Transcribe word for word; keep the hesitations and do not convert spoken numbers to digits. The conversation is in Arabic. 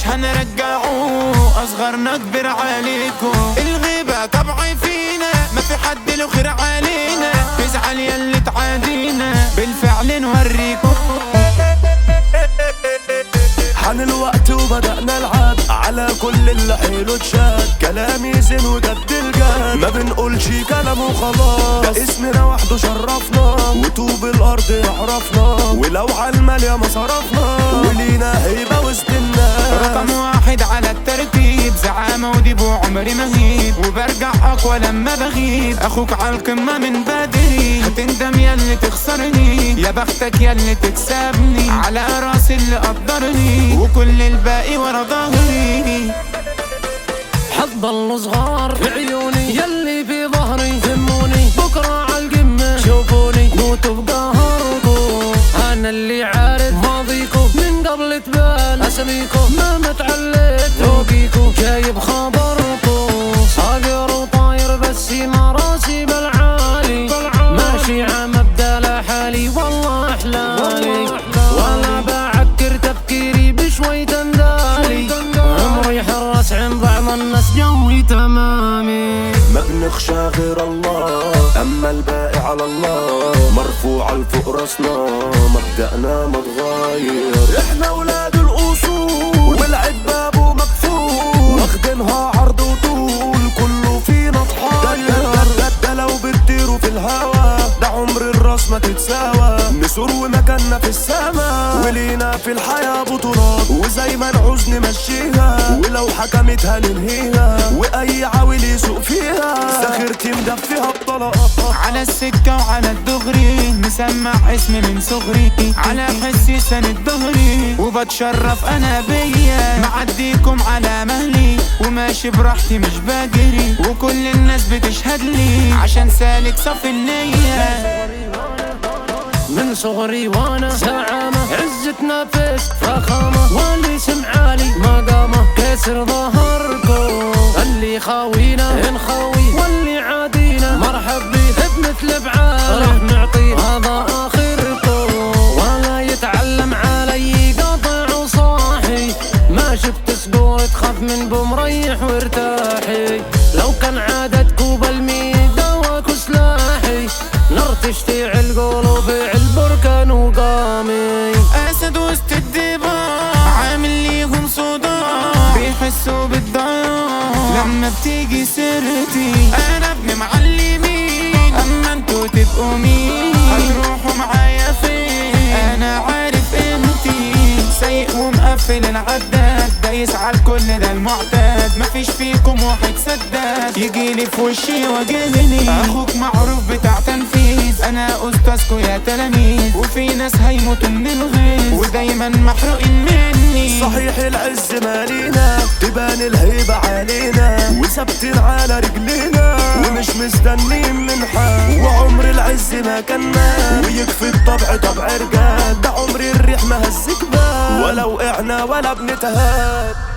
مش هنرجعوه، اصغرنا كبر عليكم. الغيبة طبعي فينا، ما في حد له خير علينا. تزعل ياللي تعادينا، بالفعل نوريكم. حان الوقت وبدأنا العاد، على كل اللي حيله اتشاد. كلامي زين وجد الجد، ما بنقولش كلام وخلاص. ده اسمنا وحده شرفنا، وطوب الارض يعرفنا. ولو عالمال يا ما صرفنا، ولينا هيبة وسط الناس. رقم واحد على الترتيب، زعامة وديب وعمري مهيب. وبرجع اقوى لما بغيب، اخوك عالقمة من بدري. هتندم ياللي تخسرني، يا بختك ياللي تكسبني. على راسي اللي قدرني، وكل الباقي ورا ظهري. حتضلوا صغار في عيوني، يلي في ظهري هموني. بكرة عالقمة شوفوني، موتوا بقهركم. أنا اللي عارف ماضيكم، من قبل تبان أسميكم. ما متعلت توقيكم، جايب خبركم. صاقر وطاير بس ما راسي بالعالي. ماشي عمبدا لحالي والله أحلالي. ولا بعكر تفكيري بشوي تندالي. عمري حرس عن بعض الناس، جوي تمامي. ما بنخشى غير الله، اما الباقي على الله. مرفوع لفوق راسنا، مبدأنا ما تغير. احنا ولاد الاصول، والعد بابه مقفول. واخدينها عرض وطول، كله فينا ضحايا. ده, ده, ده لو بتطيروا في الهوا، ده عمر الراس ما تتساوى. نسور ومكاننا في السما، ولينا في الحياة بطولات. وزي ما نعوز نمشيها، ولو حكمت هننهيها. واي عاول يسوق فيها، سخرتي مدفيها بطلقات. على السكة وعلى الدغري، مسمع اسمي من صغري. على حسي سند ظهري، وبتشرف انا بيا. معديكم على مهلي، وماشي براحتي مش بجري. وكل الناس بتشهد لي، عشان سالك صف النية. من صغري وانا زعامة، عزتنا فيس فخامة. واللي سمع عالي مقامة، كسر ظهركم. اللي خاوينا نخاوي، واللي عادينا مرحب بيه. بمثل بعاله راح نعطيه، هذا اخركم. ولا يتعلم علي قاطع وصاحي. ما شفت صقور تخاف من بمريح وارتاحي. لو كان عادتكو بالميد دواكو سلاحي. نار تشتعل قلوبي البركان وقامي. اسد وسط الدبار، عامل ليهم صداع. بيحسوا بالضياع لما بتيجي سيرتي. انا ابن معلمين، اما انتوا تبقوا مين؟ هتروحوا معايا فين؟ انا عارف انتي سايق ومقفل العداد. دايس على الكل ده المعتاد، مفيش فيكم واحد سداد. يجيلي في وشي واجهني، اخوك معروف بتاع تنفيذ. انا استاذكو يا تلاميذ، وفي ناس هيموتوا من الغيظ، ودايما محروقين مني. صحيح العز مالينا، تبان الهيبة علينا. وثابتين على رجلينا، ومش مستنين من حال. وعمر العز ما كنا، ويكفي الطبع طبع رجال. ده عمر الريح ما هزك بال، ولا وقعنا ولا بنتهاد.